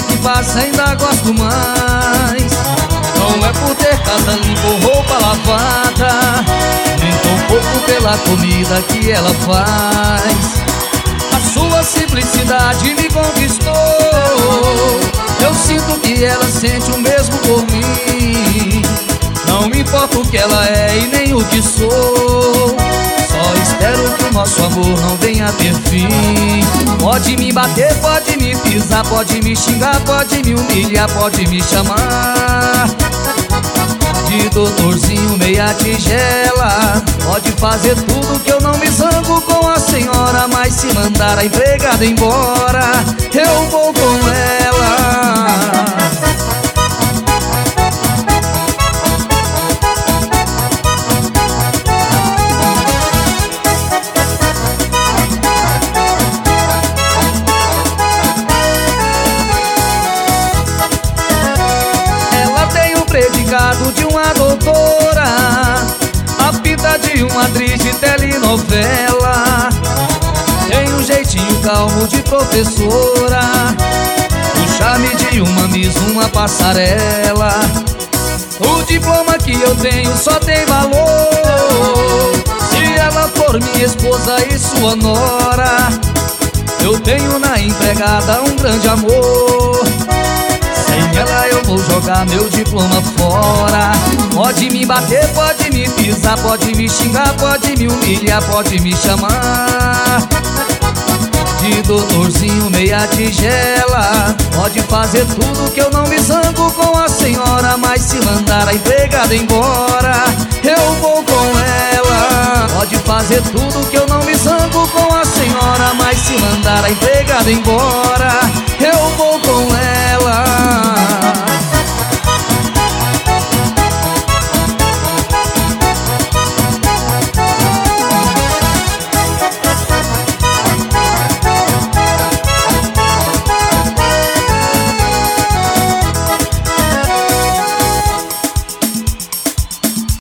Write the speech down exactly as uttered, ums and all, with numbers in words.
que passa ainda gosto mais. Não é por ter casa limpa ou roupa lavada, nem tão pouco pela comida que ela faz. A sua simplicidade me conquistou. Eu sinto que ela sente o mesmo por mim. Não me importa o que ela é e nem o que sou. Só espero que o nosso amor não venha a ter fim. Pode me bater, pode me pisar, pode me xingar, pode me humilhar, pode me chamar de doutorzinho meia tigela. Pode fazer tudo que eu não me zango com a senhora, mas se mandar a empregada embora, eu vou com ela. Predicado de uma doutora, a pinta de uma atriz de telenovela, tem um jeitinho calmo de professora, o charme de uma miss, uma passarela. O diploma que eu tenho só tem valor se ela for minha esposa e sua nora. Eu tenho na empregada um grande amor, sem ela eu vou jogar meu diploma fora. Pode me bater, pode me pisar, pode me xingar, pode me humilhar, pode me chamar de doutorzinho meia tigela. Pode fazer tudo que eu não me zango com a senhora, mas se mandar a empregada embora, eu vou com ela. Pode fazer tudo que eu não me zango com a senhora, mas se mandar a empregada embora, eu vou